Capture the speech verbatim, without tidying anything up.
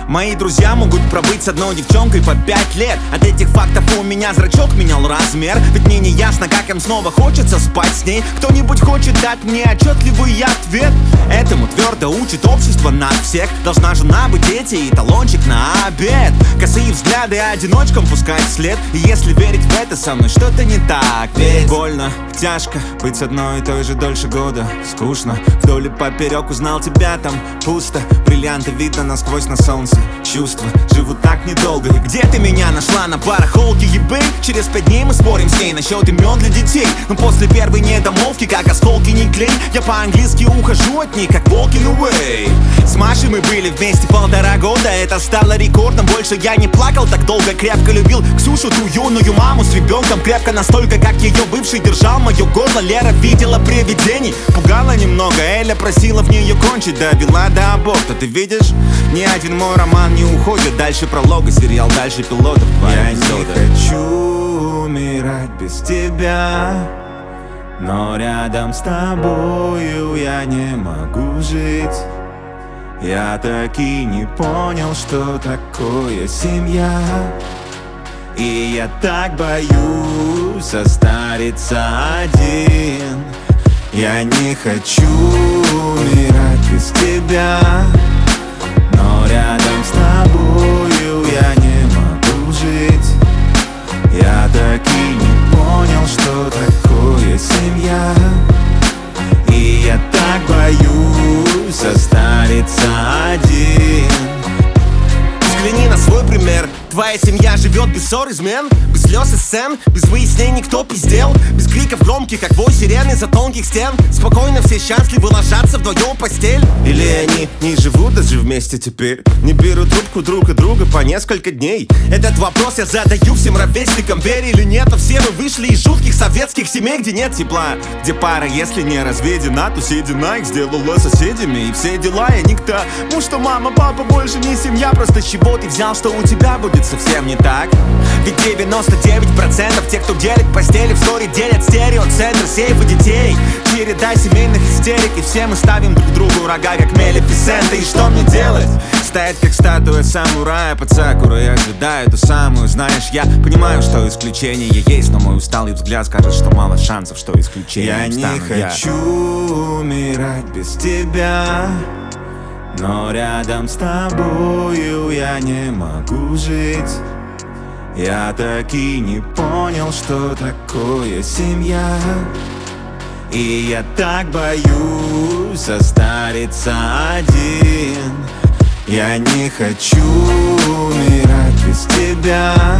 Мои друзья могут пробыть с одной девчонкой по пять лет. От этих фактов у меня зрачок менял размер. Ведь мне не ясно, как им снова хочется спать с ней. Кто-нибудь хочет дать мне отчетливый ответ? Этому твердо учит общество нас всех. Должна жена быть, дети и талончик на обед. Косые взгляды одиночкам пускать вслед. И если верить в это, со мной что-то не так. Ведь больно, тяжко быть с одной и той же дольше года. Скучно, вдоль и поперек узнал тебя, там пусто. Бриллианты видно насквозь на солнце. Чувства живут так недолго. И где ты меня нашла? На барахолке eBay? Через пять дней мы спорим с ней насчет имен для детей. Но после первой недомолвки, как осколки не клей, я по-английски ухожу от них, как walking away. С Машей мы были вместе полтора года. Это стало рекордом, больше я не плакал так долго. Крепко любил Ксюшу, ту юную маму с ребенком. Крепко настолько, как ее бывший держал мое горло. Лера видела привидений, пугала немного. Эля просила в нее кончить, довела до аборта. Ты видишь, ни один мой роман не уходит дальше пролога. Сериал дальше пилотов. Я не хочу умирать без тебя, но рядом с тобою я не могу жить. Я так и не понял, что такое семья. И я так боюсь состариться один. Я не хочу умирать без тебя, но рядом с тобою я не могу жить. Я так и не понял, что такое семья. И я так боюсь состариться один. Взгляни на свой пример. Твоя семья живет без ссор, измен, без слез и сцен, без выяснений, кто пиздел, без криков громких, как вой сирены за тонких стен. Спокойно все счастливы ложатся вдвоем в постель. Или они не живут даже вместе теперь, не берут трубку друг от друга по несколько дней. Этот вопрос я задаю всем ровесникам. Верь или нет, но все мы вышли из жутких советских семей, где нет тепла, где пара, если не разведена, то съедена. Их сделала соседями и все дела. Я никто, ну что мама, папа больше не семья. Просто с чего ты взял, что у тебя будет совсем не так? Ведь девяносто девять процентов тех, кто делит постели, вскоре делят стереоцентр сейфа детей. Череда семейных истерик, и все мы ставим друг другу рога, как Малефисента. И что мне делать? Стоять как статуя самурая под сакурой, я ожидаю ту самую. Знаешь, я понимаю, что исключения есть, но мой усталый взгляд скажет, что мало шансов, что исключением Я не хочу я. умирать без тебя, но рядом с тобою я не могу жить. Я так и не понял, что такое семья. И я так боюсь состариться один. Я не хочу умирать без тебя,